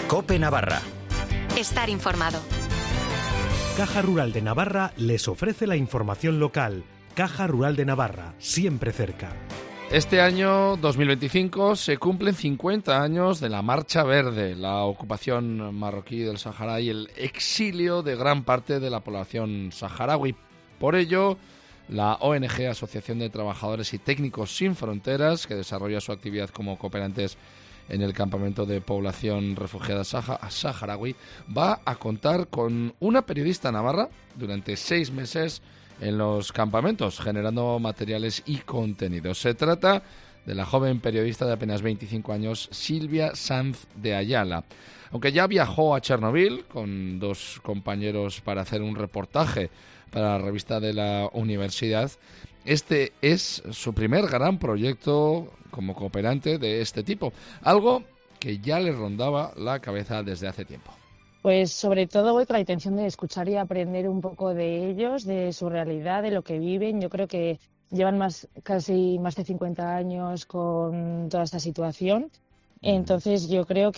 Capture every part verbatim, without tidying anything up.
COPE Navarra. Estar informado. Caja Rural de Navarra les ofrece la información local. Caja Rural de Navarra, siempre cerca. Este año dos mil veinticinco se cumplen cincuenta años de la Marcha Verde, la ocupación marroquí del Sáhara y el exilio de gran parte de la población saharaui. Por ello, la O N G, Asociación de Trabajadores y Técnicos Sin Fronteras, que desarrolla su actividad como cooperantes en el campamento de población refugiada saharaui, va a contar con una periodista navarra durante seis meses en los campamentos, generando materiales y contenidos. Se trata de la joven periodista de apenas veinticinco años, Silvia Sanz de Ayala. Aunque ya viajó a Chernobyl con dos compañeros para hacer un reportaje para la revista de la universidad, este es su primer gran proyecto como cooperante de este tipo, algo que ya le rondaba la cabeza desde hace tiempo. Pues sobre todo voy con la intención de escuchar y aprender un poco de ellos, de su realidad, de lo que viven. Yo creo que llevan más casi más de cincuenta años con toda esta situación. Entonces yo creo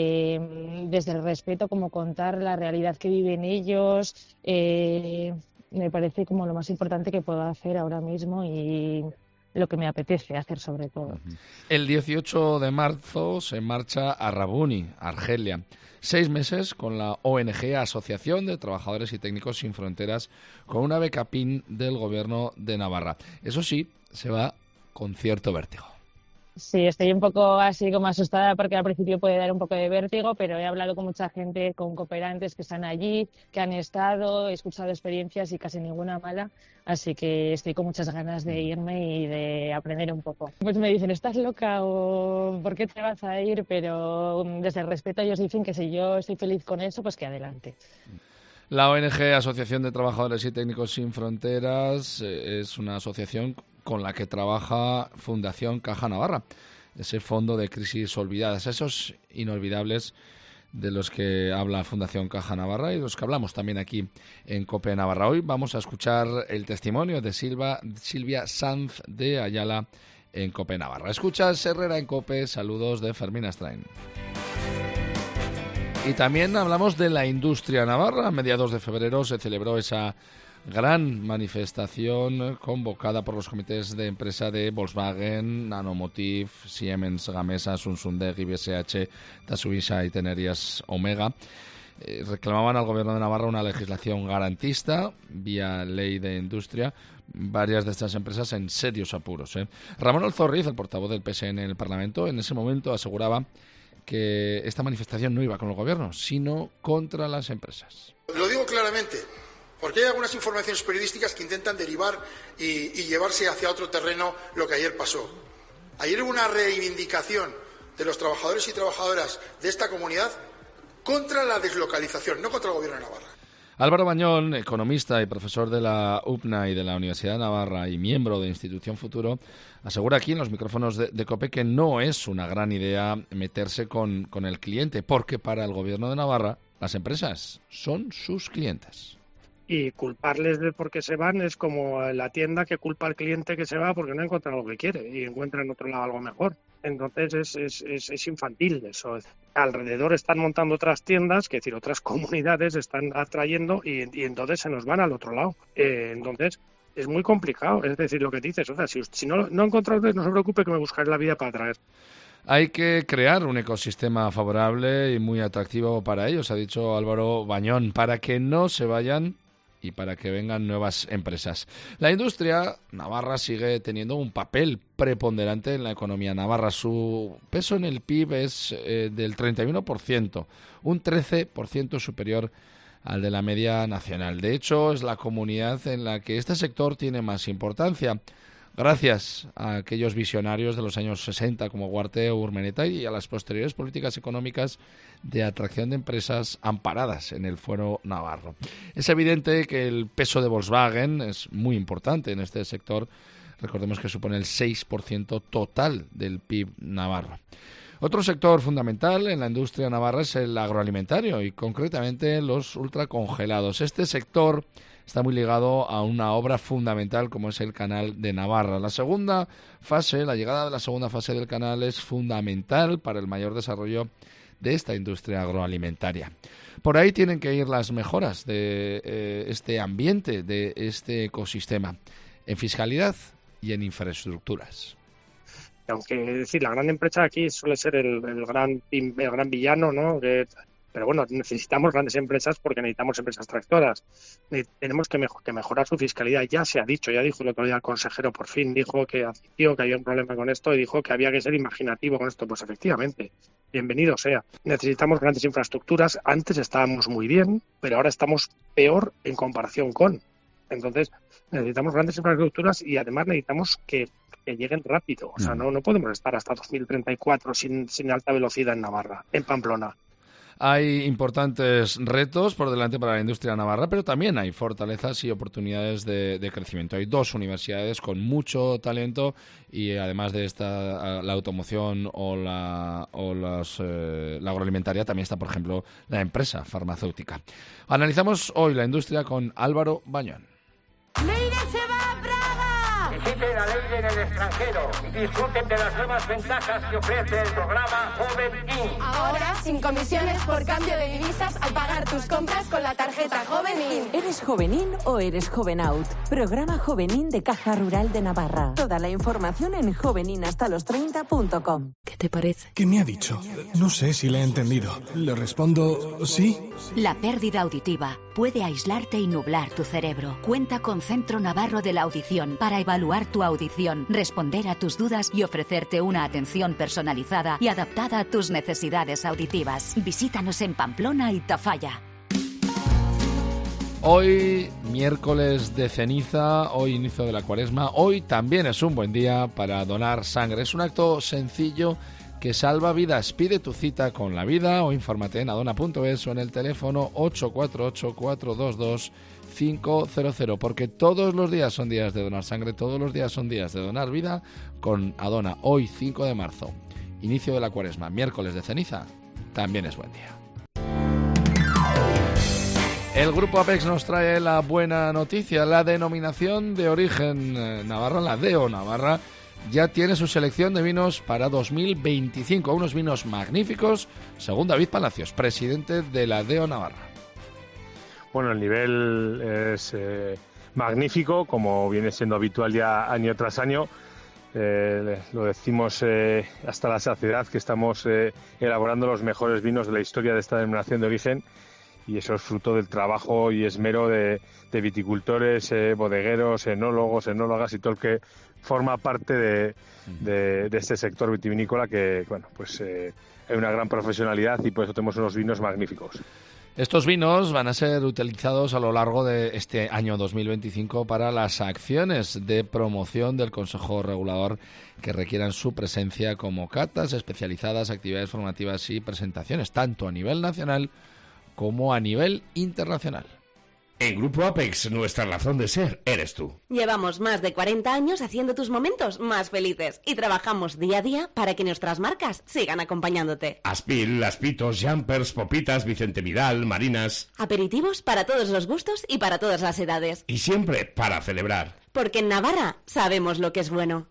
que desde el respeto, como contar la realidad que viven ellos, eh, me parece como lo más importante que puedo hacer ahora mismo y lo que me apetece hacer sobre todo. El dieciocho de marzo se marcha a Rabuni, Argelia. Seis meses con la O N G, Asociación de Trabajadores y Técnicos Sin Fronteras, con una beca P I N del Gobierno de Navarra. Eso sí, se va con cierto vértigo. Sí, estoy un poco así como asustada porque al principio puede dar un poco de vértigo, pero he hablado con mucha gente, con cooperantes que están allí, que han estado, he escuchado experiencias y casi ninguna mala, así que estoy con muchas ganas de irme y de aprender un poco. Pues me dicen, ¿estás loca o por qué te vas a ir? Pero desde el respeto ellos dicen que si yo estoy feliz con eso, pues que adelante. La O N G, Asociación de Trabajadores y Técnicos Sin Fronteras, es una asociación con la que trabaja Fundación Caja Navarra, ese fondo de crisis olvidadas, esos inolvidables de los que habla Fundación Caja Navarra y de los que hablamos también aquí en COPE Navarra. Hoy vamos a escuchar el testimonio de Silva, Silvia Sanz de Ayala en COPE Navarra. Escuchas Herrera en COPE, saludos de Fermín Astrain. Y también hablamos de la industria navarra. A mediados de febrero se celebró esa gran manifestación convocada por los comités de empresa de Volkswagen, Nanomotiv, Siemens Gamesa, Sunsundag, B S H, Tatsuisha y Tenerías Omega. Eh, reclamaban al Gobierno de Navarra una legislación garantista vía ley de industria. Varias de estas empresas en serios apuros. ¿eh? Ramón Olzorriz, el portavoz del P S N en el Parlamento, en ese momento aseguraba que esta manifestación no iba con el Gobierno, sino contra las empresas. Lo digo claramente, porque hay algunas informaciones periodísticas que intentan derivar y, y llevarse hacia otro terreno lo que ayer pasó. Ayer hubo una reivindicación de los trabajadores y trabajadoras de esta comunidad contra la deslocalización, no contra el Gobierno de Navarra. Álvaro Bañón, economista y profesor de la U P N A y de la Universidad de Navarra y miembro de Institución Futuro, asegura aquí en los micrófonos de, de COPE que no es una gran idea meterse con, con el cliente, porque para el Gobierno de Navarra las empresas son sus clientes. Y culparles de por qué se van es como la tienda que culpa al cliente que se va porque no encuentra lo que quiere y encuentra en otro lado algo mejor. Entonces es, es, es, es infantil eso. Alrededor están montando otras tiendas, que es decir, otras comunidades están atrayendo y, y entonces se nos van al otro lado. Eh, entonces es muy complicado. Es decir, lo que dices, o sea, si, si no, no encontráis, no se preocupe que me buscaré la vida para traer. Hay que crear un ecosistema favorable y muy atractivo para ellos, ha dicho Álvaro Bañón, para que no se vayan y para que vengan nuevas empresas. La industria navarra sigue teniendo un papel preponderante en la economía navarra. Su peso en el P I B es eh, del treinta y uno por ciento, un trece por ciento superior al de la media nacional. De hecho, es la comunidad en la que este sector tiene más importancia, gracias a aquellos visionarios de los años sesenta como Huarte o Urmeneta y a las posteriores políticas económicas de atracción de empresas amparadas en el fuero navarro. Es evidente que el peso de Volkswagen es muy importante en este sector. Recordemos que supone el seis por ciento total del P I B navarro. Otro sector fundamental en la industria navarra es el agroalimentario y concretamente los ultracongelados. Este sector está muy ligado a una obra fundamental como es el Canal de Navarra. La segunda fase, la llegada de la segunda fase del canal es fundamental para el mayor desarrollo de esta industria agroalimentaria. Por ahí tienen que ir las mejoras de eh, este ambiente, de este ecosistema, en fiscalidad y en infraestructuras. Aunque es decir, la gran empresa aquí suele ser el, el gran el gran villano, ¿no? Que, pero bueno, necesitamos grandes empresas porque necesitamos empresas tractoras. Tenemos que, mejor, que mejorar su fiscalidad. Ya se ha dicho, ya dijo el otro día el consejero, por fin dijo que admitió que había un problema con esto y dijo que había que ser imaginativo con esto. Pues efectivamente, bienvenido sea. Necesitamos grandes infraestructuras. Antes estábamos muy bien, pero ahora estamos peor en comparación con. Entonces, necesitamos grandes infraestructuras y además necesitamos que, que lleguen rápido. O sea, no, no podemos estar hasta dos mil treinta y cuatro sin, sin alta velocidad en Navarra, en Pamplona. Hay importantes retos por delante para la industria navarra, pero también hay fortalezas y oportunidades de, de crecimiento. Hay dos universidades con mucho talento y además de esta, la automoción o la, o las, eh, la agroalimentaria, también está, por ejemplo, la empresa farmacéutica. Analizamos hoy la industria con Álvaro Bañón. ¡Leire se va a Praga! Visiten a Leire en el extranjero y disfruten de las nuevas ventajas que ofrece el programa Joven In. Ahora, sin comisiones por cambio de divisas al pagar tus compras con la tarjeta Joven In. ¿Eres Joven In o eres Joven Out? Programa Joven In de Caja Rural de Navarra. Toda la información en jovenin hasta los treinta punto com. ¿Qué te parece? ¿Qué me ha dicho? No sé si le he entendido. Le respondo sí. La pérdida auditiva puede aislarte y nublar tu cerebro. Cuenta con Centro Navarro de la Audición para evaluar tu audición, responder a tus dudas y ofrecerte una atención personalizada y adaptada a tus necesidades auditivas. Visítanos en Pamplona y Tafalla. Hoy, miércoles de ceniza, hoy inicio de la cuaresma, hoy también es un buen día para donar sangre. Es un acto sencillo que salva vidas. Pide tu cita con la vida o infórmate en adona punto es o en el teléfono ocho cuatro ocho, cuatro dos dos, cinco cero cero, porque todos los días son días de donar sangre, todos los días son días de donar vida con Adona. Hoy, cinco de marzo, inicio de la cuaresma, miércoles de ceniza, también es buen día. El Grupo Apex nos trae la buena noticia. La denominación de origen eh, Navarra, la D O Navarra, ya tiene su selección de vinos para dos mil veinticinco. Unos vinos magníficos, según David Palacios, presidente de la D O Navarra. Bueno, el nivel es eh, magnífico, como viene siendo habitual ya año tras año. Eh, lo decimos eh, hasta la saciedad que estamos eh, elaborando los mejores vinos de la historia de esta denominación de origen. Y eso es fruto del trabajo y esmero de, de viticultores, eh, bodegueros, enólogos, enólogas y todo el que forma parte de, de, de este sector vitivinícola que, bueno, pues eh, hay una gran profesionalidad y por eso tenemos unos vinos magníficos. Estos vinos van a ser utilizados a lo largo de este año dos mil veinticinco para las acciones de promoción del Consejo Regulador que requieran su presencia, como catas especializadas, actividades formativas y presentaciones, tanto a nivel nacional como a nivel internacional. En Grupo Apex, nuestra razón de ser eres tú. Llevamos más de cuarenta años haciendo tus momentos más felices y trabajamos día a día para que nuestras marcas sigan acompañándote. Aspil, Laspitos, Jumpers, Popitas, Vicente Vidal, Marinas. Aperitivos para todos los gustos y para todas las edades. Y siempre para celebrar. Porque en Navarra sabemos lo que es bueno.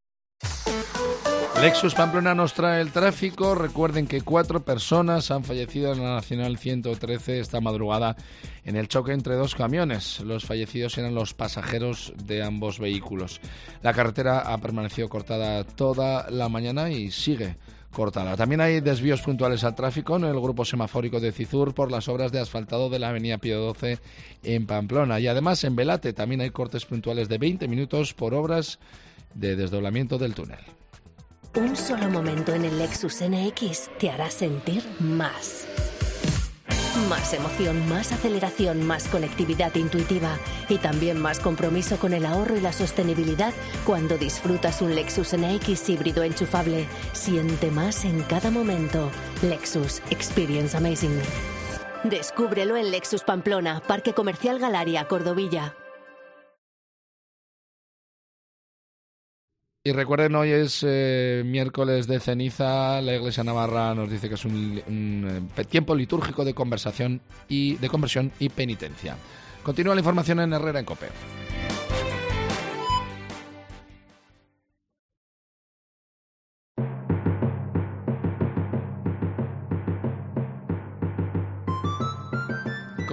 Lexus Pamplona nos trae el tráfico. Recuerden que cuatro personas han fallecido en la Nacional ciento trece esta madrugada en el choque entre dos camiones. Los fallecidos eran los pasajeros de ambos vehículos. La carretera ha permanecido cortada toda la mañana y sigue cortada. También hay desvíos puntuales al tráfico en el grupo semafórico de Cizur por las obras de asfaltado de la avenida Pío doce en Pamplona. Y además en Velate también hay cortes puntuales de veinte minutos por obras de desdoblamiento del túnel. Un solo momento en el Lexus N X te hará sentir más. Más emoción, más aceleración, más conectividad intuitiva y también más compromiso con el ahorro y la sostenibilidad cuando disfrutas un Lexus N X híbrido enchufable. Siente más en cada momento. Lexus Experience Amazing. Descúbrelo en Lexus Pamplona, Parque Comercial Galaria, Cordovilla. Y recuerden, hoy es eh, miércoles de ceniza. La Iglesia Navarra nos dice que es un, un eh, tiempo litúrgico de conversación y de conversión y penitencia. Continúa la información en Herrera en COPE.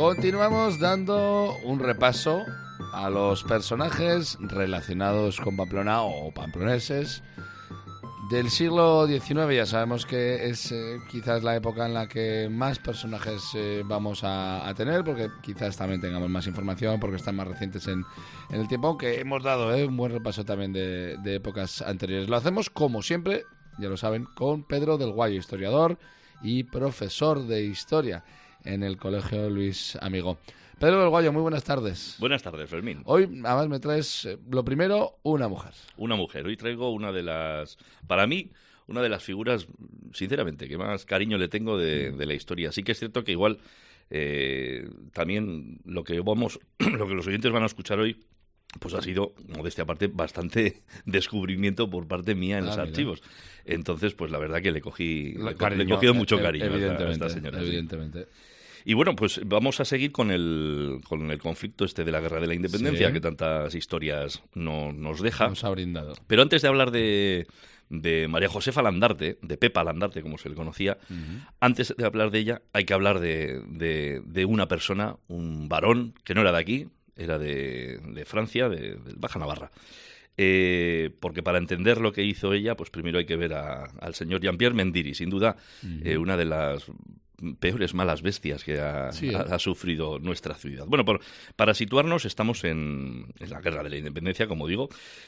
Continuamos dando un repaso a los personajes relacionados con Pamplona o pamploneses del siglo diecinueve. Ya sabemos que es eh, quizás la época en la que más personajes eh, vamos a, a tener, porque quizás también tengamos más información, porque están más recientes en, en el tiempo, aunque hemos dado eh, un buen repaso también de, de épocas anteriores. Lo hacemos, como siempre, ya lo saben, con Pedro del Guayo, historiador y profesor de historia en el Colegio Luis Amigo. Pedro del Guayo, muy buenas tardes. Buenas tardes, Fermín. Hoy, además, me traes, eh, lo primero, una mujer. Una mujer. Hoy traigo una de las, para mí, una de las figuras, sinceramente, que más cariño le tengo de, de la historia. Sí que es cierto que igual eh, también lo que vamos, lo que los oyentes van a escuchar hoy, pues ha sido, modestia aparte, bastante descubrimiento por parte mía en ah, los mira. archivos. Entonces, pues la verdad que le cogí, le, cariño, le he cogido mucho cariño evidentemente, a esta señora. Evidentemente. Sí. Y bueno, pues vamos a seguir con el, con el conflicto este de la Guerra de la Independencia, sí, que tantas historias no, nos deja. Nos ha brindado. Pero antes de hablar de, de María Josefa Landarte, de Pepa Landarte, como se le conocía, uh-huh. antes de hablar de ella hay que hablar de, de, de una persona, un varón, que no era de aquí, era de, de Francia, de, de Baja Navarra. Eh, porque para entender lo que hizo ella, pues primero hay que ver a, al señor Jean-Pierre Mendiri, sin duda, uh-huh. eh, una de las peores malas bestias que ha, sí, ¿eh? ha, ha sufrido nuestra ciudad. Bueno, por, para situarnos, estamos en, en la Guerra de la Independencia, como digo.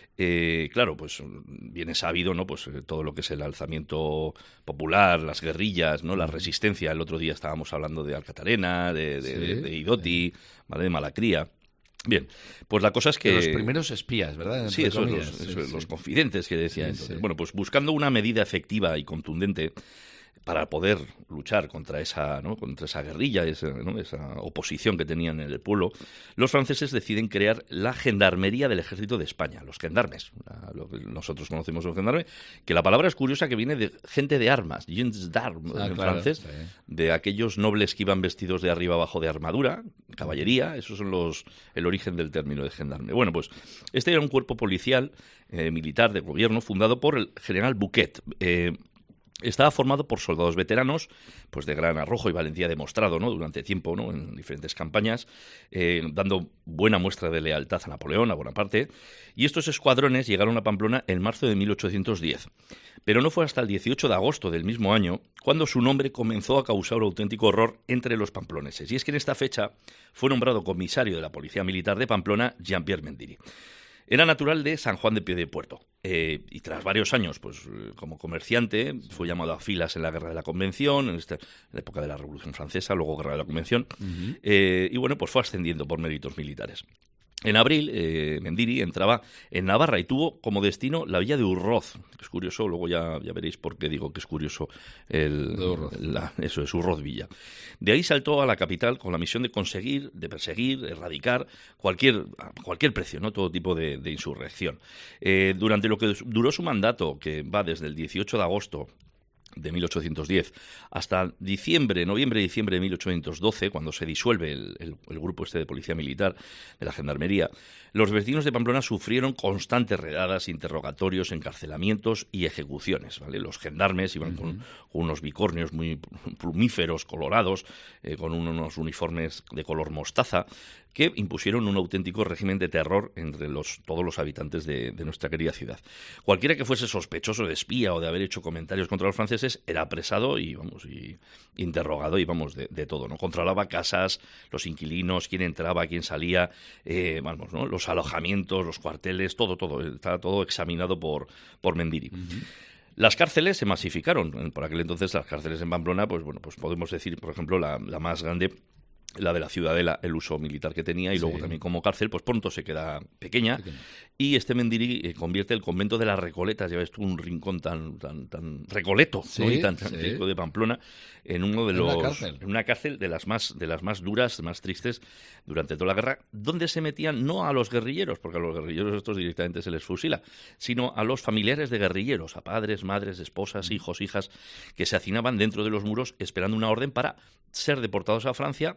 Eh, claro, pues viene sabido, ¿no? Pues todo lo que es el alzamiento popular, las guerrillas, ¿no? La resistencia. El otro día estábamos hablando de Alcatarena, de, de, sí, de, de Idoti, ¿vale? De Malacría. Bien, pues la cosa es que... De los primeros espías, ¿verdad? Sí, esos, los, sí, esos sí. los confidentes que decía. Sí, entonces. Sí. Bueno, pues buscando una medida efectiva y contundente para poder luchar contra esa, ¿no? contra esa guerrilla, esa, ¿no? esa oposición que tenían en el pueblo, los franceses deciden crear la Gendarmería del Ejército de España, los gendarmes, lo que nosotros conocemos como gendarme, que la palabra es curiosa, que viene de gente de armas, gendarme ah, en claro, francés, sí. de aquellos nobles que iban vestidos de arriba abajo de armadura, caballería, esos son los el origen del término de gendarme. Bueno, pues este era un cuerpo policial, eh, militar, de gobierno, fundado por el general Bouquet. Eh, Estaba formado por soldados veteranos, pues de gran arrojo y valentía demostrado, ¿no? durante tiempo, ¿no? en diferentes campañas, eh, dando buena muestra de lealtad a Napoleón, a Bonaparte. Y estos escuadrones llegaron a Pamplona en marzo de mil ochocientos diez. Pero no fue hasta el dieciocho de agosto del mismo año cuando su nombre comenzó a causar un auténtico horror entre los pamploneses. Y es que en esta fecha fue nombrado comisario de la Policía Militar de Pamplona Jean-Pierre Mendiri. Era natural de San Juan de Piedepuerto eh, y tras varios años pues como comerciante fue llamado a filas en la Guerra de la Convención, en, esta, en la época de la Revolución Francesa, luego Guerra de la Convención, uh-huh. eh, y bueno, pues fue ascendiendo por méritos militares. En abril, eh, Mendiri entraba en Navarra y tuvo como destino la villa de Urroz. Es curioso, luego ya, ya veréis por qué digo que es curioso el, la, eso es Urroz Villa. De ahí saltó a la capital con la misión de conseguir, de perseguir, erradicar cualquier, a cualquier precio, ¿no? Todo tipo de, de insurrección. Eh, durante lo que duró su mandato, que va desde el dieciocho de agosto de mil ochocientos diez hasta diciembre, noviembre y diciembre de mil ochocientos doce, cuando se disuelve el, el, el grupo este de policía militar de la Gendarmería, los vecinos de Pamplona sufrieron constantes redadas, interrogatorios, encarcelamientos y ejecuciones, ¿vale? Los gendarmes iban uh-huh. con, con unos bicornios muy plumíferos, colorados, eh, con unos uniformes de color mostaza, que impusieron un auténtico régimen de terror entre los, todos los habitantes de, de nuestra querida ciudad. Cualquiera que fuese sospechoso de espía o de haber hecho comentarios contra los franceses era apresado y, vamos, y interrogado y, vamos, de, de todo, ¿no? Controlaba casas, los inquilinos, quién entraba, quién salía, eh, vamos, ¿no? Los alojamientos, los cuarteles, todo, todo, estaba todo examinado por, por Mendiri. Uh-huh. Las cárceles se masificaron. Por aquel entonces las cárceles en Pamplona, pues bueno, pues podemos decir, por ejemplo, la, la más grande, la de la Ciudadela, el uso militar que tenía, y luego sí. también como cárcel, pues pronto se queda pequeña, pequeña. Y este Mendiri eh, convierte el convento de las Recoletas, ya ves tú, un rincón tan tan tan recoleto, sí, ¿no? y tan tranquilo sí. de Pamplona, en uno de los, una cárcel. en una cárcel de las más de las más duras, más tristes durante toda la guerra, donde se metían no a los guerrilleros, porque a los guerrilleros estos directamente se les fusila, sino a los familiares de guerrilleros, a padres, madres, esposas, hijos, hijas, que se hacinaban dentro de los muros esperando una orden para ser deportados a Francia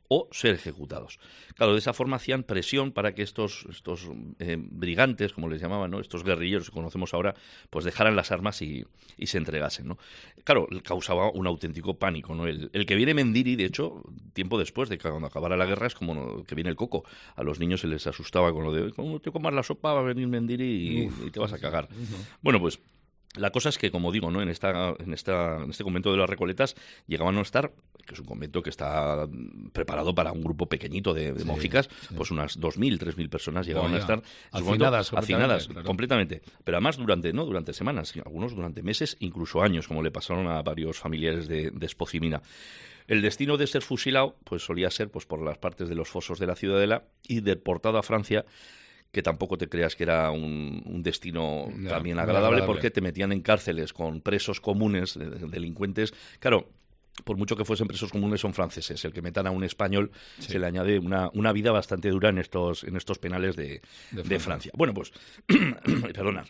o ser ejecutados. Claro, de esa forma hacían presión para que estos, estos eh, brigantes, como les llamaban, ¿no?, estos guerrilleros que conocemos ahora, pues dejaran las armas y, y se entregasen, ¿no? Claro, causaba un auténtico pánico, ¿no? El, el que viene Mendiri, de hecho, tiempo después de que cuando acabara la guerra, es como ¿no?, que viene el coco. A los niños se les asustaba con lo de, ¿cómo te comas la sopa? Va a venir Mendiri y, Uf, y te vas a cagar. Uh-huh. Bueno, pues la cosa es que, como digo, ¿no?, en esta, en esta, en este convento de las Recoletas llegaban a estar, que es un convento que está preparado para un grupo pequeñito de, de sí, monjicas, sí. pues unas dos mil, tres mil personas llegaban oh, a estar hacinadas, hacinadas claro. completamente. Pero además durante, no durante semanas, algunos durante meses, incluso años, como le pasaron a varios familiares de, de Espocimina. El destino de ser fusilado pues solía ser pues por las partes de los fosos de la Ciudadela y deportado a Francia, que tampoco te creas que era un, un destino no, también agradable, agradable, porque te metían en cárceles con presos comunes, delincuentes. Claro, por mucho que fuesen presos comunes, son franceses. El que metan a un español sí. se le añade una, una vida bastante dura en estos, en estos penales de, de, Francia. de Francia. Bueno, pues, perdona.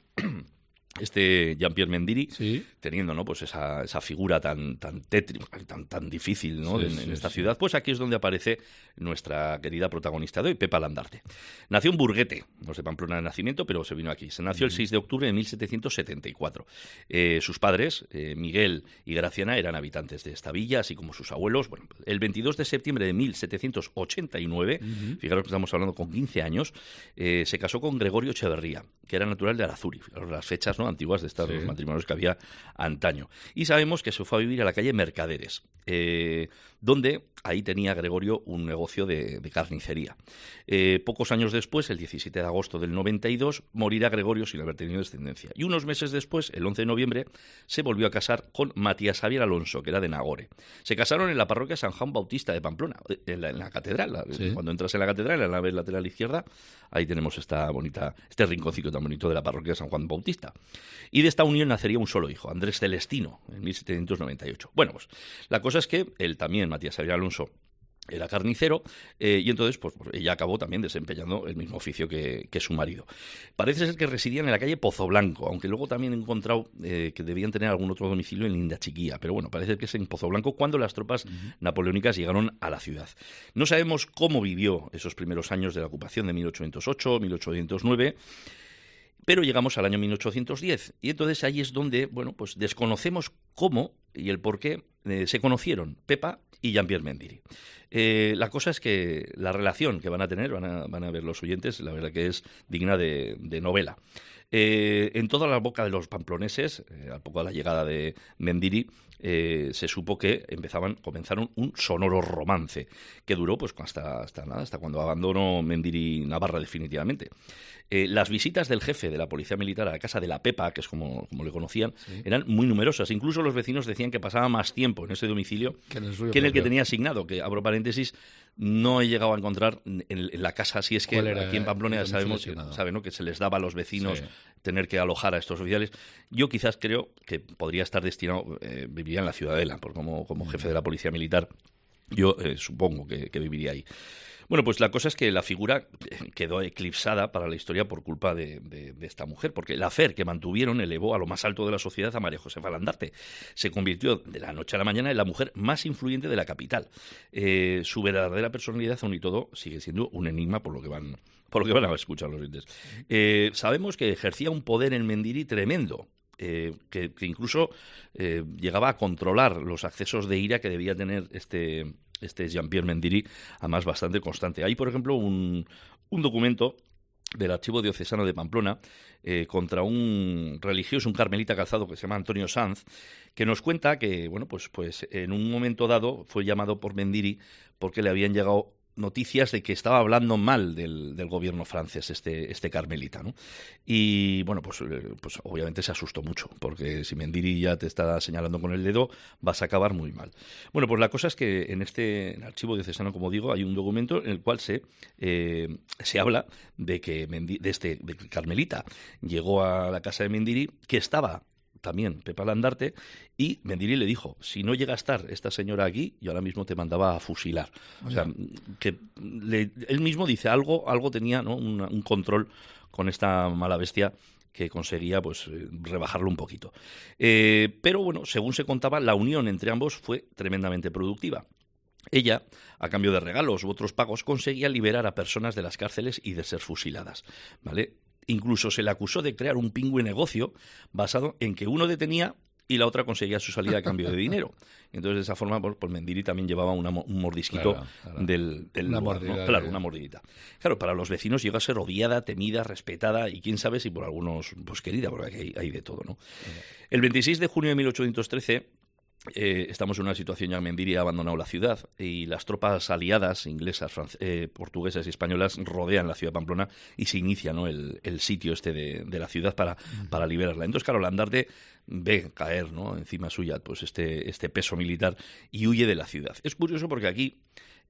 Este Jean-Pierre Mendiri, sí. teniendo ¿no? pues esa, esa figura tan tan tétrica, tan, tan difícil ¿no? sí, en, sí, en esta sí. ciudad, pues aquí es donde aparece nuestra querida protagonista de hoy, Pepa Landarte. Nació en Burguete, no sé Pamplona de nacimiento, pero se vino aquí. Se nació mm. el seis de octubre de mil setecientos setenta y cuatro. Eh, sus padres, eh, Miguel y Graciana, eran habitantes de esta villa, así como sus abuelos. Bueno, el veintidós de septiembre de mil setecientos ochenta y nueve, mm-hmm. fijaros que estamos hablando con quince años, eh, se casó con Gregorio Echeverría, que era natural de Arazuri. Fijaros las fechas ¿no? antiguas de estos sí. matrimonios que había antaño. Y sabemos que se fue a vivir a la calle Mercaderes, eh, donde ahí tenía Gregorio un negocio de, de carnicería. Eh, pocos años después, el diecisiete de agosto del noventa y dos, morirá Gregorio sin haber tenido descendencia. Y unos meses después, el once de noviembre, se volvió a casar con Matías Javier Alonso, que era de Nagore. Se casaron en la parroquia San Juan Bautista de Pamplona, en la, en la catedral. La, sí. Cuando entras en la catedral, en la nave lateral izquierda, ahí tenemos esta bonita, este rinconcito tan bonito de la parroquia de San Juan Bautista. Y de esta unión nacería un solo hijo, Andrés Celestino, en mil setecientos noventa y ocho. Bueno, pues la cosa es que él también, Matías Javier Alonso, era carnicero, eh, y entonces pues, pues ella acabó también desempeñando el mismo oficio que, que su marido. Parece ser que residían en la calle Pozo Blanco, aunque luego también he encontrado eh, que debían tener algún otro domicilio en Indachiquía, pero bueno, parece que es en Pozo Blanco cuando las tropas uh-huh. napoleónicas llegaron a la ciudad. No sabemos cómo vivió esos primeros años de la ocupación de mil ochocientos ocho, mil ochocientos nueve, pero llegamos al año mil ochocientos diez, y entonces ahí es donde, bueno, pues desconocemos cómo y el por qué eh, se conocieron Pepa y Jean-Pierre Mendiri. Eh, la cosa es que la relación que van a tener, van a, van a ver los oyentes, la verdad que es digna de, de novela. Eh, en toda la boca de los pamploneses, eh, al poco de la llegada de Mendiri, eh, se supo que empezaban, comenzaron un sonoro romance que duró pues hasta, hasta, nada, hasta cuando abandonó Mendiri Navarra definitivamente. Eh, las visitas del jefe de la policía militar a la casa de la Pepa, que es como, como le conocían, sí. eran muy numerosas. Incluso los vecinos decían que pasaba más tiempo en ese domicilio que en el, que, en el que tenía asignado, que, abro paréntesis, no he llegado a encontrar en, en la casa, si es que aquí en Pamplona sabemos que, sabe, ¿no? que se les daba a los vecinos sí. tener que alojar a estos oficiales. Yo quizás creo que podría estar destinado, eh, viviría en la Ciudadela, por como, como jefe de la policía militar, yo eh, supongo que, que viviría ahí. Bueno, pues la cosa es que la figura quedó eclipsada para la historia por culpa de, de, de esta mujer, porque el afer que mantuvieron elevó a lo más alto de la sociedad a María Josefa Landarte. Se convirtió de la noche a la mañana en la mujer más influyente de la capital. Eh, su verdadera personalidad, aun y todo, sigue siendo un enigma por lo que van, por lo que van a escuchar los oyentes. Eh, sabemos que ejercía un poder en Mendiri tremendo. Eh, que, que incluso eh, llegaba a controlar los accesos de ira que debía tener este, este Jean-Pierre Mendiri, además bastante constante. Hay, por ejemplo, un, un documento del Archivo Diocesano de Pamplona eh, contra un religioso, un carmelita calzado que se llama Antonio Sanz, que nos cuenta que, bueno, pues, pues en un momento dado fue llamado por Mendiri porque le habían llegado noticias de que estaba hablando mal del, del gobierno francés este, este carmelita, ¿no? Y bueno, pues, pues obviamente se asustó mucho, porque si Mendiri ya te está señalando con el dedo, vas a acabar muy mal. Bueno, pues la cosa es que en este en el Archivo Diocesano, como digo, hay un documento en el cual se, eh, se habla de que Mendiri, de este de que carmelita llegó a la casa de Mendiri, que estaba también Pepa Landarte, y Mendiri le dijo, si no llega a estar esta señora aquí, yo ahora mismo te mandaba a fusilar. O sea, que le, él mismo dice, algo algo tenía, ¿no? un, un control con esta mala bestia que conseguía pues rebajarlo un poquito. Eh, pero bueno, según se contaba, la unión entre ambos fue tremendamente productiva. Ella, a cambio de regalos u otros pagos, conseguía liberar a personas de las cárceles y de ser fusiladas, ¿vale? Incluso se le acusó de crear un pingüe negocio basado en que uno detenía y la otra conseguía su salida a cambio de dinero. Entonces, de esa forma, pues, pues Mendiri también llevaba una, un mordisquito claro, claro. del, del una lugar, mordida, ¿no? Claro, de... una mordidita. Claro, para los vecinos llegó a ser odiada, temida, respetada y quién sabe si por algunos, pues querida, porque hay, hay de todo, ¿no? Sí. El veintiséis de junio de mil ochocientos trece... Eh, estamos en una situación ya. Mendiri ha abandonado la ciudad y las tropas aliadas inglesas, eh, portuguesas y españolas rodean la ciudad de Pamplona y se inicia, ¿no?, el, el sitio este de, de la ciudad para, uh-huh. para liberarla. Entonces, claro, Landarte ve caer, ¿no?, encima suya pues este, este peso militar y huye de la ciudad. Es curioso porque aquí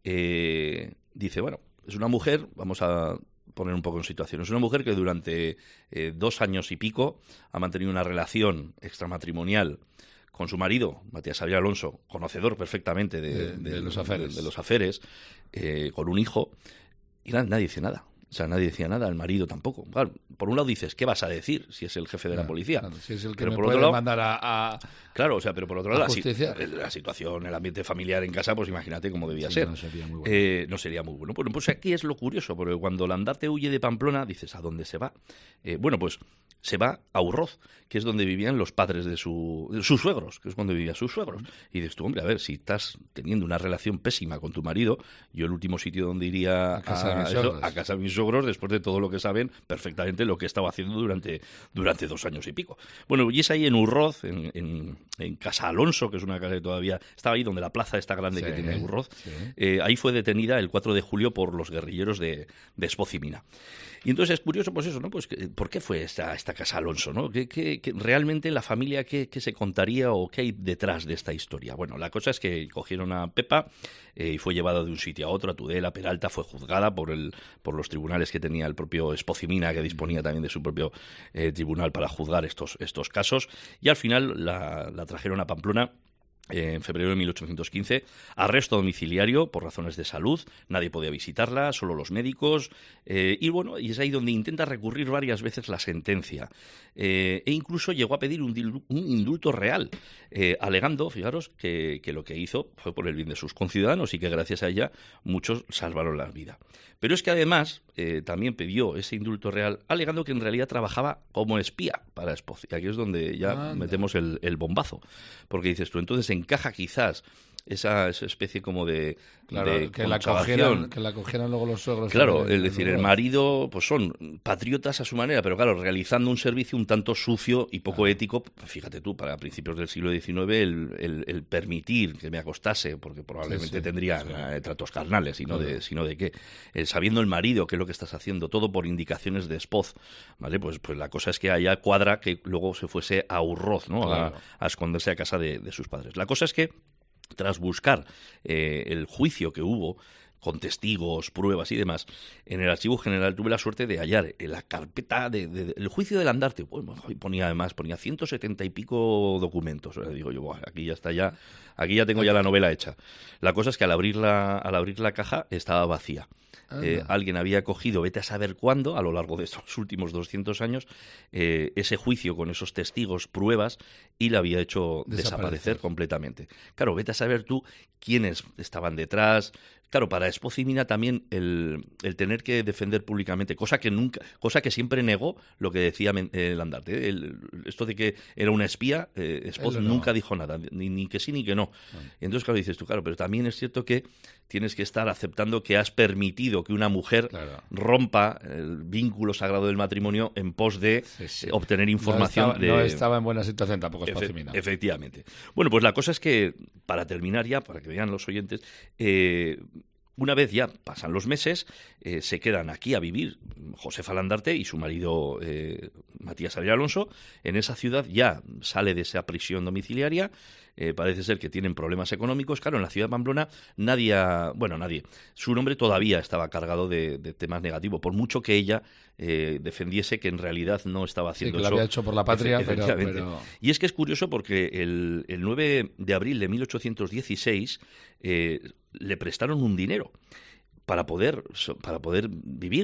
eh, dice, bueno, es una mujer, vamos a poner un poco en situación, es una mujer que durante eh, dos años y pico ha mantenido una relación extramatrimonial con su marido, Matías Xavier Alonso, conocedor perfectamente de, de, de, de los aferes, de, de los aferes eh, con un hijo, y nadie dice nada. O sea, nadie decía nada, el marido tampoco. Claro, por un lado dices, ¿qué vas a decir si es el jefe de la policía? Claro, si es el que pero me por puede otro lado, mandar a, a... Claro, o sea, pero por otro lado, la, si, la situación, el ambiente familiar en casa, pues imagínate cómo debía sí, ser. No sería muy bueno. Eh, no sería muy bueno. Bueno, pues aquí es lo curioso, porque cuando Landarte huye de Pamplona, dices, ¿a dónde se va? Eh, bueno, pues se va a Urroz, que es donde vivían los padres de, su, de sus suegros, que es donde vivían sus suegros. Y dices tú, hombre, a ver, si estás teniendo una relación pésima con tu marido, yo el último sitio donde iría a casa, a, de, mis eso, a casa de mis suegros, después de todo lo que saben perfectamente lo que estaba haciendo durante, durante dos años y pico. Bueno, y es ahí en Urroz, en, en, en Casa Alonso, que es una casa que todavía estaba ahí, donde la plaza está grande sí, que tiene Urroz. Sí. Eh, ahí fue detenida el cuatro de julio por los guerrilleros de, de Espozimina. Y entonces es curioso, pues eso, ¿no? Pues ¿por qué fue esta, esta Casa Alonso, ¿no? ¿Qué, qué, qué, realmente la familia, qué, qué se contaría o qué hay detrás de esta historia? Bueno, la cosa es que cogieron a Pepa eh, y fue llevada de un sitio a otro, a Tudela, Peralta, fue juzgada por el por los tribunales que tenía el propio Espozimina, que disponía también de su propio eh, tribunal para juzgar estos, estos casos, y al final la, la trajeron a Pamplona en febrero de mil ochocientos quince, arresto domiciliario por razones de salud, nadie podía visitarla, solo los médicos, eh, y bueno, y es ahí donde intenta recurrir varias veces la sentencia, eh, e incluso llegó a pedir un, dil, un indulto real, eh, alegando, fijaros, que, que lo que hizo fue por el bien de sus conciudadanos y que gracias a ella muchos salvaron la vida. Pero es que además eh, también pidió ese indulto real alegando que en realidad trabajaba como espía para Espoz, y aquí es donde ya Anda. metemos el, el bombazo, porque dices tú, entonces encaja quizás esa, esa especie como de, claro, de que la cogieran, que la cogieran luego los suegros. Claro, de, es decir, el marido, pues son patriotas a su manera, pero claro, realizando un servicio un tanto sucio y poco ah. ético. Fíjate tú, para principios del siglo diecinueve, el, el, el permitir que me acostase, porque probablemente sí, sí, tendría sí. Eh, tratos carnales, sino claro. de, sino de qué, eh, sabiendo el marido qué es lo que estás haciendo, todo por indicaciones de Espoz, ¿vale? Pues, pues la cosa es que allá cuadra que luego se fuese a Urroz, ¿no? Claro. A, a esconderse a casa de, de sus padres. La cosa es que tras buscar eh, el juicio que hubo, con testigos, pruebas y demás, en el Archivo General tuve la suerte de hallar en la carpeta del de, de, el juicio del Landarte. Bueno, ponía además, ponía ciento setenta y pico documentos. O sea, digo yo, bueno, aquí ya está ya, aquí ya tengo ya la novela hecha. La cosa es que al abrir la, al abrir la caja estaba vacía. Eh, alguien había cogido, vete a saber cuándo, a lo largo de estos últimos doscientos años, eh, ese juicio con esos testigos, pruebas, y la había hecho desaparecer, desaparecer completamente. Claro, vete a saber tú quiénes estaban detrás. Claro, para Espozimina también el, el tener que defender públicamente, cosa que nunca, cosa que siempre negó lo que decía eh, Landarte. El, esto de que era una espía, eh, Espoz no. nunca dijo nada, ni, ni que sí ni que no. no. Y entonces, claro, dices tú, claro, pero también es cierto que tienes que estar aceptando que has permitido que una mujer claro. rompa el vínculo sagrado del matrimonio en pos de sí, sí. Eh, obtener información. No estaba, de... no estaba en buena situación tampoco Espozimina. Efe, efectivamente. Bueno, pues la cosa es que, para terminar ya, para que vean los oyentes, eh, una vez ya pasan los meses, eh, se quedan aquí a vivir Josefa Landarte y su marido eh, Matías Xavier Alonso. En esa ciudad ya sale de esa prisión domiciliaria. Eh, parece ser que tienen problemas económicos. Claro, en la ciudad de Pamplona nadie, bueno, nadie, su nombre todavía estaba cargado de, de temas negativos, por mucho que ella eh, defendiese que en realidad no estaba haciendo sí, que eso. lo había hecho por la patria, pero, pero... Y es que es curioso porque el, el nueve de abril de mil ochocientos dieciséis eh, le prestaron un dinero para poder, para poder vivir.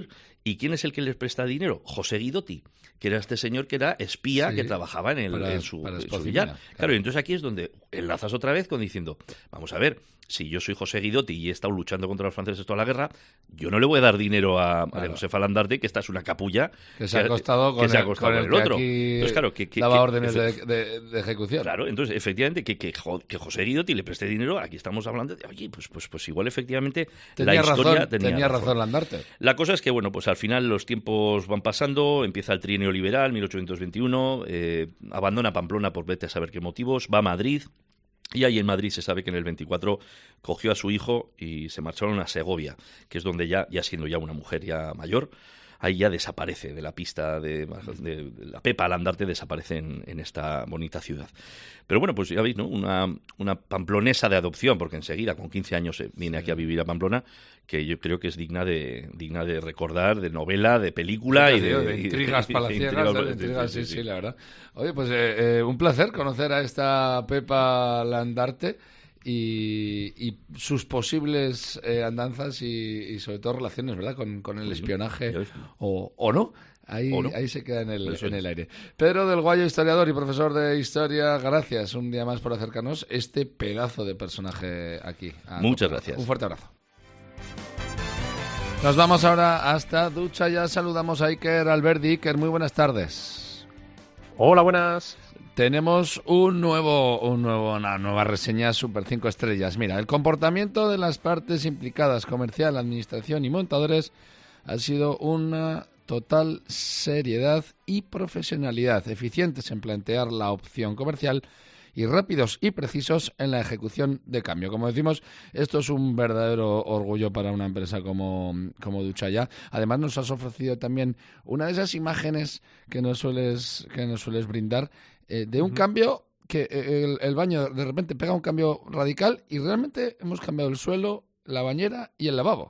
¿Y quién es el que les presta dinero? José Guidotti, que era este señor que era espía, sí, que trabajaba en, el, para, en su, para en su billar. Claro. claro, y entonces aquí es donde enlazas otra vez con diciendo, vamos a ver, si yo soy José Guidotti y he estado luchando contra los franceses toda la guerra, yo no le voy a dar dinero a, claro. a José Landarte, que esta es una capulla que se ha costado con, que el, se ha costado con el, el, con el otro. Entonces, claro, que, que daba que, órdenes que, de, de, de ejecución. Claro, entonces, efectivamente, que, que, que José Guidotti le preste dinero, aquí estamos hablando de, oye, pues, pues, pues igual efectivamente tenía la historia razón, tenía, tenía razón. razón Landarte. La cosa es que, bueno, pues al final los tiempos van pasando, empieza el trienio liberal, mil ochocientos veintiuno, eh, abandona Pamplona por vete a saber qué motivos, va a Madrid. Y ahí en Madrid se sabe que en el veinticuatro cogió a su hijo y se marcharon a Segovia, que es donde ya, ya siendo ya una mujer ya mayor, ahí ya desaparece de la pista de, de, de la Pepa Landarte, desaparece en, en esta bonita ciudad. Pero bueno, pues ya veis, ¿no? Una, una pamplonesa de adopción, porque enseguida, con quince años, viene aquí a vivir a Pamplona, que yo creo que es digna de digna de recordar, de novela, de película sí, y de, de intrigas palaciegas, de intrigas, de intrigas, sí, sí, sí, sí, la verdad. Oye, pues eh, eh, un placer conocer a esta Pepa Landarte y, y sus posibles eh, andanzas y, y sobre todo relaciones, ¿verdad?, con, con el espionaje o, o no. Ahí, no? ahí se queda en el, en el aire. Pedro del Guayo, historiador y profesor de historia, gracias un día más por acercarnos este pedazo de personaje aquí. Muchas gracias. Un fuerte abrazo. Nos vamos ahora hasta Duchaya. Saludamos a Iker Alberdi. Iker, muy buenas tardes. Hola, buenas. Tenemos un nuevo, un nuevo, una nueva reseña Super cinco estrellas. Mira, el comportamiento de las partes implicadas, comercial, administración y montadores, ha sido una total seriedad y profesionalidad, eficientes en plantear la opción comercial y rápidos y precisos en la ejecución de cambio. Como decimos, esto es un verdadero orgullo para una empresa como, como Duchaya. Además, nos has ofrecido también una de esas imágenes que nos sueles, que nos sueles brindar eh, de un uh-huh. cambio que eh, el, el baño de repente pega un cambio radical y realmente hemos cambiado el suelo, la bañera y el lavabo.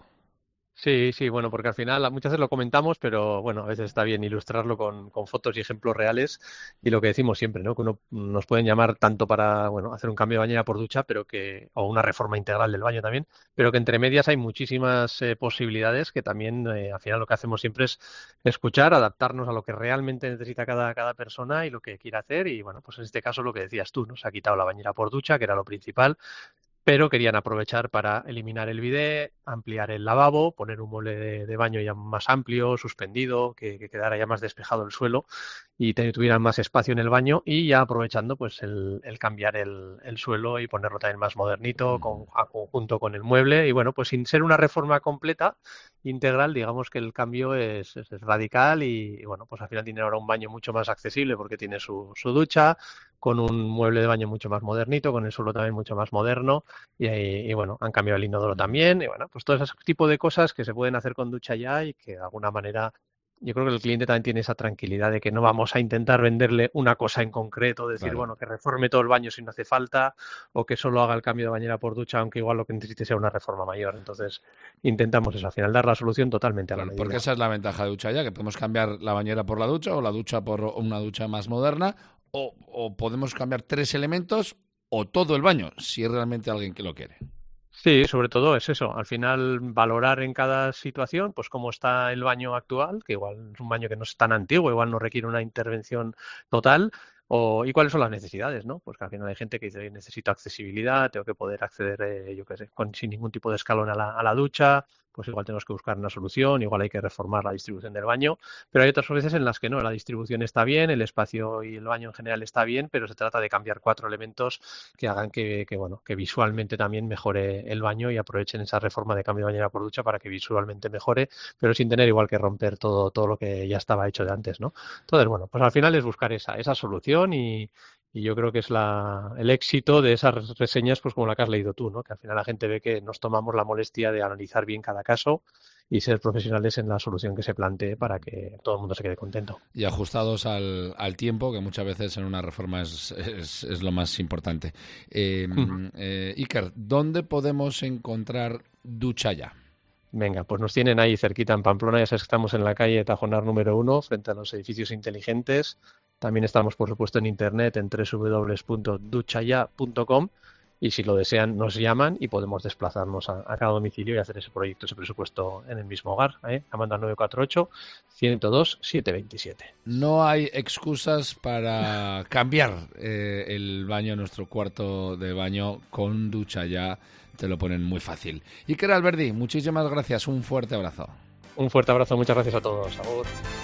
Sí, sí, bueno, porque al final muchas veces lo comentamos, pero bueno, a veces está bien ilustrarlo con, con fotos y ejemplos reales y lo que decimos siempre, ¿no? Que uno nos pueden llamar tanto para, bueno, hacer un cambio de bañera por ducha, pero que, o una reforma integral del baño también, pero que entre medias hay muchísimas eh, posibilidades que también, eh, al final lo que hacemos siempre es escuchar, adaptarnos a lo que realmente necesita cada, cada persona y lo que quiera hacer y bueno, pues en este caso lo que decías tú, ¿no? Se ha quitado la bañera por ducha, que era lo principal, pero querían aprovechar para eliminar el bidé, ampliar el lavabo, poner un mueble de, de baño ya más amplio, suspendido, que, que quedara ya más despejado el suelo y te, tuvieran más espacio en el baño y ya aprovechando pues el, el cambiar el, el suelo y ponerlo también más modernito con, a conjunto con el mueble y bueno, pues sin ser una reforma completa, integral, digamos que el cambio es, es, es radical y, y bueno, pues al final tiene ahora un baño mucho más accesible porque tiene su, su ducha, con un mueble de baño mucho más modernito, con el suelo también mucho más moderno y, y, y bueno, han cambiado el inodoro también y bueno, pues todo ese tipo de cosas que se pueden hacer con Duchaya y que de alguna manera yo creo que el cliente también tiene esa tranquilidad de que no vamos a intentar venderle una cosa en concreto, decir, claro, bueno, que reforme todo el baño si no hace falta o que solo haga el cambio de bañera por ducha, aunque igual lo que necesite sea una reforma mayor. Entonces, intentamos eso, al final dar la solución totalmente a la medida. Porque esa es la ventaja de Duchaya, que podemos cambiar la bañera por la ducha o la ducha por una ducha más moderna o, o podemos cambiar tres elementos o todo el baño, si es realmente alguien que lo quiere. Sí, sobre todo es eso, al final valorar en cada situación pues cómo está el baño actual, que igual es un baño que no es tan antiguo, igual no requiere una intervención total, o, y cuáles son las necesidades, ¿no? Pues que al final hay gente que dice, necesito accesibilidad, tengo que poder acceder, eh, yo qué sé, con, sin ningún tipo de escalón a la, a la ducha, pues igual tenemos que buscar una solución, igual hay que reformar la distribución del baño, pero hay otras veces en las que no, la distribución está bien, el espacio y el baño en general está bien, pero se trata de cambiar cuatro elementos que hagan que, que bueno, que visualmente también mejore el baño y aprovechen esa reforma de cambio de bañera por ducha para que visualmente mejore, pero sin tener igual que romper todo, todo lo que ya estaba hecho de antes, ¿no? Entonces, bueno, pues al final es buscar esa, esa solución y Y yo creo que es la, el éxito de esas reseñas, pues como la que has leído tú, ¿no? Que al final la gente ve que nos tomamos la molestia de analizar bien cada caso y ser profesionales en la solución que se plantee para que todo el mundo se quede contento. Y ajustados al, al tiempo, que muchas veces en una reforma es, es, es lo más importante. Eh, uh-huh. eh, Iker, ¿dónde podemos encontrar Duchaya? Venga, pues nos tienen ahí cerquita en Pamplona, ya sabes que estamos en la calle Tajonar número uno, frente a los edificios inteligentes. También estamos, por supuesto, en internet en doble u doble u doble u punto duchaya punto com y si lo desean nos llaman y podemos desplazarnos a, a cada domicilio y hacer ese proyecto, ese presupuesto en el mismo hogar, ¿eh? Llamando al nueve cuatro ocho, ciento dos, setecientos veintisiete. No hay excusas para cambiar eh, el baño, nuestro cuarto de baño con ducha, ya te lo ponen muy fácil. Iker Alberdi, muchísimas gracias, un fuerte abrazo. Un fuerte abrazo, muchas gracias a todos. Agur.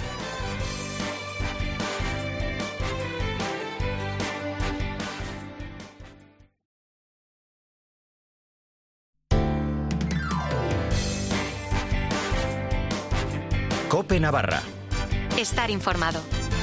COPE Navarra. Estar informado.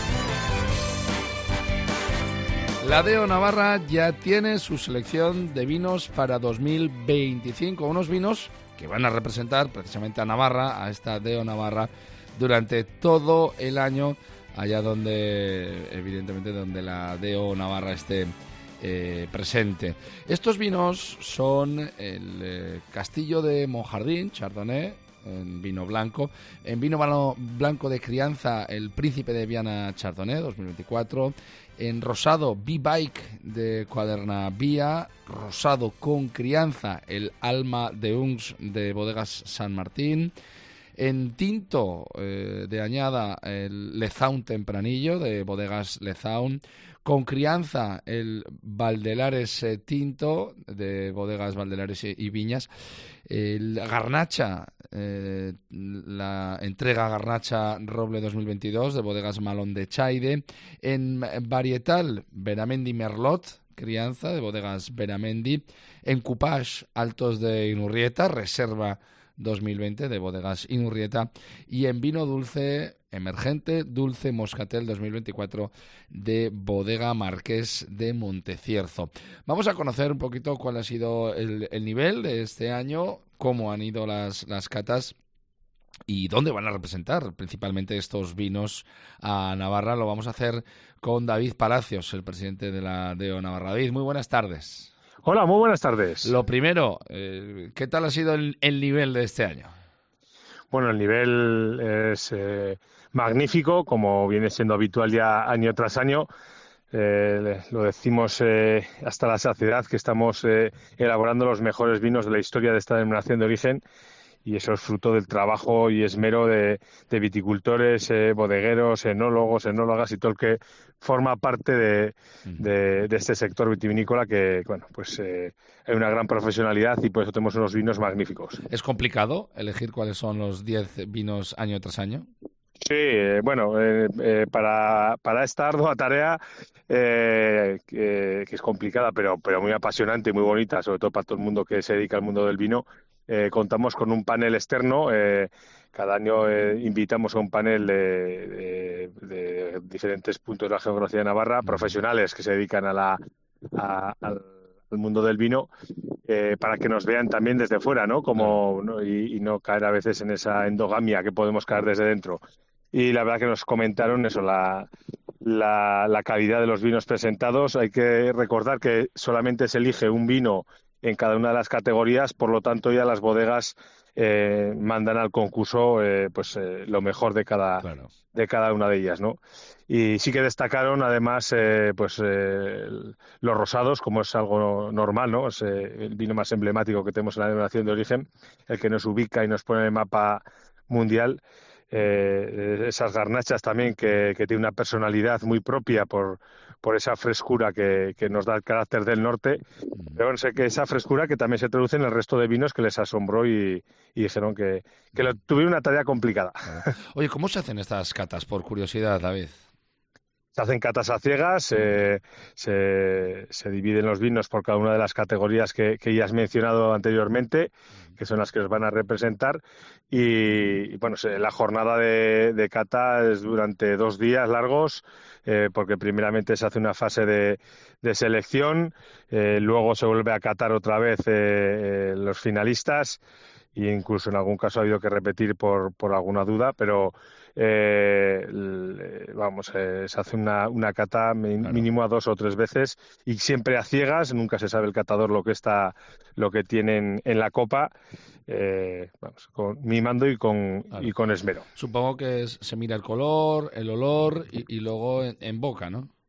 La Deo Navarra ya tiene su selección de vinos para dos mil veinticinco, unos vinos que van a representar precisamente a Navarra, a esta Deo Navarra, durante todo el año, allá donde, evidentemente, donde la Deo Navarra esté eh, presente. Estos vinos son el eh, Castillo de Monjardín, Chardonnay, en vino blanco, en vino blanco de crianza el Príncipe de Viana Chardonnay dos mil veinticuatro, en rosado B-Bike de Quaderna Vía, rosado con crianza el Alma de Uns de Bodegas San Martín, en tinto eh, de añada el Lezaun Tempranillo de Bodegas Lezaun, con crianza el Valdelares eh, Tinto de Bodegas Valdelares y Viñas, el Garnacha, eh, la entrega Garnacha Roble dos mil veintidós de Bodegas Malón de Chaide, en varietal Benamendi Merlot, crianza de Bodegas Benamendi, en Coupage Altos de Inurrieta, reserva dos mil veinte de Bodegas Inurrieta, y en vino dulce emergente Dulce Moscatel dos mil veinticuatro de Bodega Marqués de Montecierzo. Vamos a conocer un poquito cuál ha sido el, el nivel de este año, cómo han ido las, las catas y dónde van a representar principalmente estos vinos a Navarra. Lo vamos a hacer con David Palacios, el presidente de la Deo Navarra. David, muy buenas tardes. Hola, muy buenas tardes. Lo primero, eh, ¿qué tal ha sido el, el nivel de este año? Bueno, el nivel es eh, magnífico, como viene siendo habitual ya año tras año. Eh, lo decimos eh, hasta la saciedad, que estamos eh, elaborando los mejores vinos de la historia de esta denominación de origen, y eso es fruto del trabajo y esmero de, de viticultores, eh, bodegueros, enólogos, enólogas y todo el que forma parte de, de, de este sector vitivinícola, que bueno, pues eh, hay una gran profesionalidad y por eso tenemos unos vinos magníficos. ¿Es complicado elegir cuáles son los diez vinos año tras año? Sí, eh, bueno, eh, eh, para, para esta ardua tarea, eh, que, que es complicada, pero, pero muy apasionante y muy bonita, sobre todo para todo el mundo que se dedica al mundo del vino, eh, contamos con un panel externo. Eh, cada año eh, invitamos a un panel de, de, de diferentes puntos de la geografía de Navarra, profesionales que se dedican a la, a, al, al mundo del vino, eh, para que nos vean también desde fuera, ¿no? Como, ¿no? Y, y no caer a veces en esa endogamia que podemos caer desde dentro. Y la verdad que nos comentaron eso, la, la, la calidad de los vinos presentados. Hay que recordar que solamente se elige un vino en cada una de las categorías, por lo tanto ya las bodegas eh, mandan al concurso eh, pues eh, lo mejor de cada claro. de cada una de ellas, ¿no? Y sí que destacaron además eh, pues eh, los rosados, como es algo normal, ¿no? Es eh, el vino más emblemático que tenemos en la denominación de origen, el que nos ubica y nos pone en el mapa mundial. Eh, esas garnachas también que, que tiene una personalidad muy propia por, por esa frescura que, que nos da el carácter del norte, pero bueno, sé que esa frescura que también se traduce en el resto de vinos, que les asombró y, y dijeron que, que lo, tuvieron una tarea complicada. Oye, ¿cómo se hacen estas catas, por curiosidad, David? Se hacen catas a ciegas, eh, se, se dividen los vinos por cada una de las categorías que, que ya has mencionado anteriormente, que son las que os van a representar, y, y bueno, se, la jornada de, de cata es durante dos días largos, eh, porque primeramente se hace una fase de, de selección, eh, luego se vuelve a catar otra vez eh, eh, los finalistas, e incluso en algún caso ha habido que repetir por, por alguna duda, pero eh, vamos, eh, se hace una, una cata mínimo a dos o tres veces y siempre a ciegas. Nunca se sabe el catador lo que está, lo que tienen en la copa, eh, vamos, con, mimando y con, claro. y con esmero. Supongo que es, se mira el color, el olor y, y luego en, en boca, ¿no?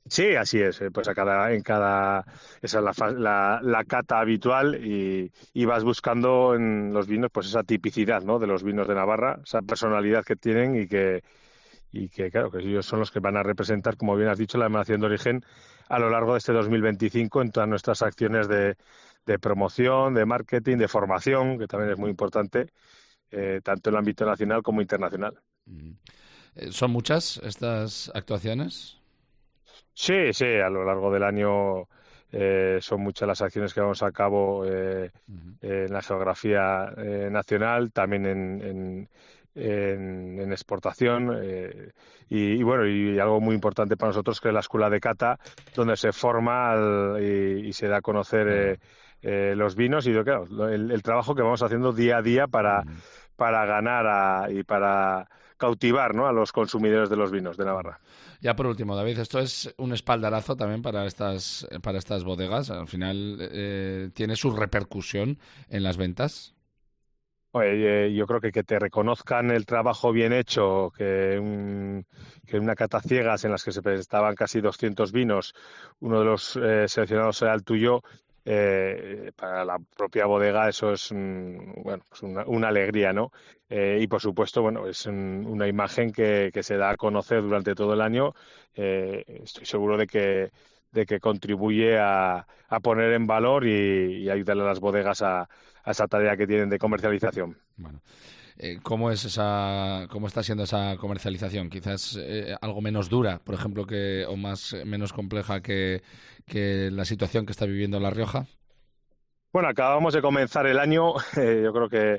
Sí, así es. Pues a cada, en cada, esa es la, la, la cata habitual y, y vas buscando en los vinos pues esa tipicidad, ¿no?, de los vinos de Navarra, esa personalidad que tienen y que, y que claro, que ellos son los que van a representar, como bien has dicho, la denominación de origen a lo largo de este dos mil veinticinco en todas nuestras acciones de, de promoción, de marketing, de formación, que también es muy importante, eh, tanto en el ámbito nacional como internacional. ¿Son muchas estas actuaciones? Sí, sí, a lo largo del año eh, son muchas las acciones que vamos a cabo eh, uh-huh. eh, en la geografía eh, nacional, también en, en, en, en exportación eh, y, y bueno, y algo muy importante para nosotros que es la Escuela de Cata, donde se forma al, y, y se da a conocer eh, eh, los vinos y claro, el, el trabajo que vamos haciendo día a día para, uh-huh. para ganar a, y para cautivar, ¿no?, a los consumidores de los vinos de Navarra. Ya por último, David, esto es un espaldarazo también para estas para estas bodegas. Al final, eh, ¿tiene su repercusión en las ventas? Oye, eh, yo creo que que te reconozcan el trabajo bien hecho, que, un, que una cata ciegas en las que se presentaban casi doscientos vinos, uno de los eh, seleccionados era el tuyo. Eh, para la propia bodega eso es un, bueno, pues una, una alegría, ¿no? Eh, y por supuesto, bueno, es un, una imagen que, que se da a conocer durante todo el año. Eh, estoy seguro de que de que contribuye a, a poner en valor y, y ayudarle a las bodegas a, a esa tarea que tienen de comercialización. Bueno. Eh, ¿Cómo es esa, cómo está siendo esa comercialización? Quizás eh, algo menos dura, por ejemplo, que o más menos compleja que, que la situación que está viviendo La Rioja. Bueno, acabamos de comenzar el año. Eh, yo creo que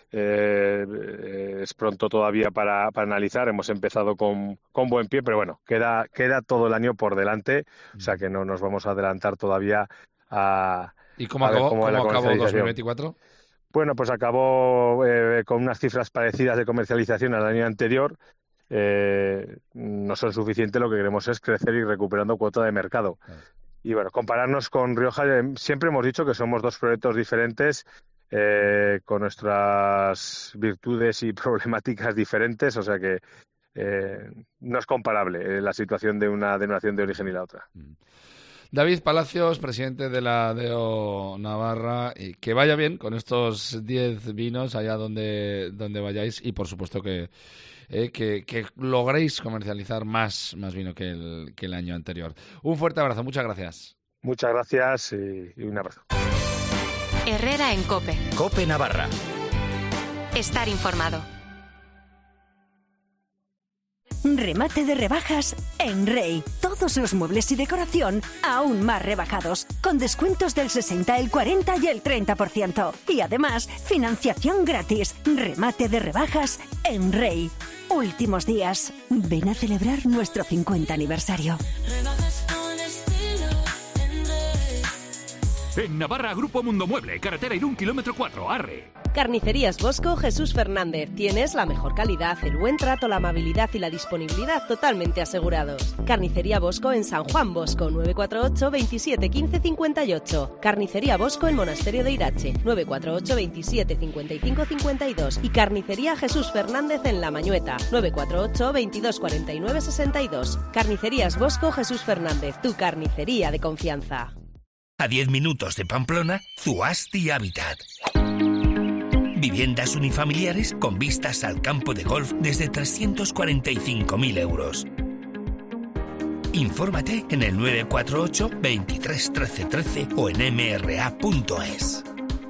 eh, es pronto todavía para, para analizar. Hemos empezado con, con buen pie, pero bueno, queda queda todo el año por delante, o sea que no nos vamos a adelantar todavía a. ¿Y cómo acabó, cómo acabó dos mil veinticuatro? Bueno, pues acabó eh, con unas cifras parecidas de comercialización al año anterior. Eh, no son suficientes, lo que queremos es crecer y recuperando cuota de mercado. Claro. Y bueno, compararnos con Rioja, eh, siempre hemos dicho que somos dos proyectos diferentes, eh, con nuestras virtudes y problemáticas diferentes, o sea que eh, no es comparable eh, la situación de una denominación de origen y la otra. Mm. David Palacios, presidente de la D O Navarra, y que vaya bien con estos diez vinos allá donde, donde vayáis y por supuesto que, eh, que, que logréis comercializar más, más vino que el, que el año anterior. Un fuerte abrazo, muchas gracias. Muchas gracias y, y un abrazo. Herrera en COPE. COPE Navarra. Estar informado. Remate de rebajas en Rey. Todos los muebles y decoración aún más rebajados, con descuentos del sesenta, el cuarenta y el treinta por ciento. Y además, financiación gratis. Remate de rebajas en Rey. Últimos días. Ven a celebrar nuestro cincuenta aniversario. En Navarra, Grupo Mundo Mueble, carretera Irún, kilómetro cuatro, Arre. Carnicerías Bosco, Jesús Fernández. Tienes la mejor calidad, el buen trato, la amabilidad y la disponibilidad totalmente asegurados. Carnicería Bosco en San Juan Bosco, nueve cuatro ocho, veintisiete, quince, cincuenta y ocho. Carnicería Bosco en Monasterio de Irache, nueve cuatro ocho, veintisiete, cincuenta y cinco, cincuenta y dos. Y Carnicería Jesús Fernández en La Mañueta, nueve cuatro ocho, veintidós, cuarenta y nueve, sesenta y dos. Carnicerías Bosco, Jesús Fernández, tu carnicería de confianza. A diez minutos de Pamplona, Zuasti Habitat. Viviendas unifamiliares con vistas al campo de golf desde trescientos cuarenta y cinco mil euros. Infórmate en el nueve cuatro ocho, veintitrés, trece, trece o en m r a punto es.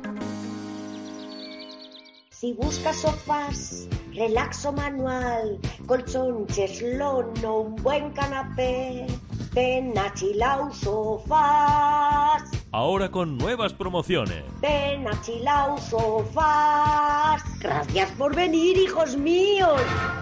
Si buscas sofás, relaxo manual, colchonches, lono, un buen canapé, ven a Chilau Sofás. Ahora con nuevas promociones. Ven a Chilau Sofás. Gracias por venir, hijos míos.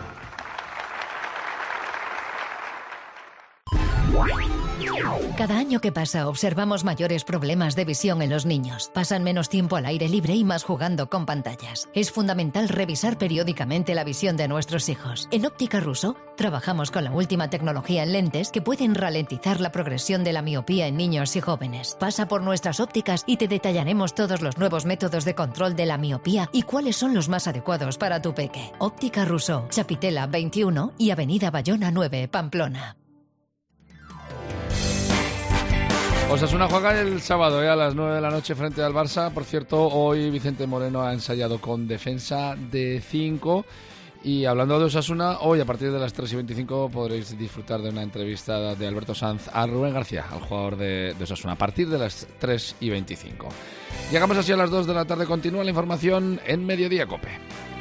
Cada año que pasa observamos mayores problemas de visión en los niños. Pasan menos tiempo al aire libre y más jugando con pantallas. Es fundamental revisar periódicamente la visión de nuestros hijos. En Óptica Russo trabajamos con la última tecnología en lentes que pueden ralentizar la progresión de la miopía en niños y jóvenes. Pasa por nuestras ópticas y te detallaremos todos los nuevos métodos de control de la miopía y cuáles son los más adecuados para tu peque. Óptica Russo, Chapitela veintiuno y Avenida Bayona nueve, Pamplona. Osasuna juega el sábado eh, a las nueve de la noche frente al Barça. Por cierto, hoy Vicente Moreno ha ensayado con defensa de cinco. Y hablando de Osasuna, hoy a partir de las tres y veinticinco podréis disfrutar de una entrevista de Alberto Sanz a Rubén García, al jugador de, de Osasuna, a partir de las tres y veinticinco. Llegamos así a las dos de la tarde. Continúa la información en Mediodía Cope.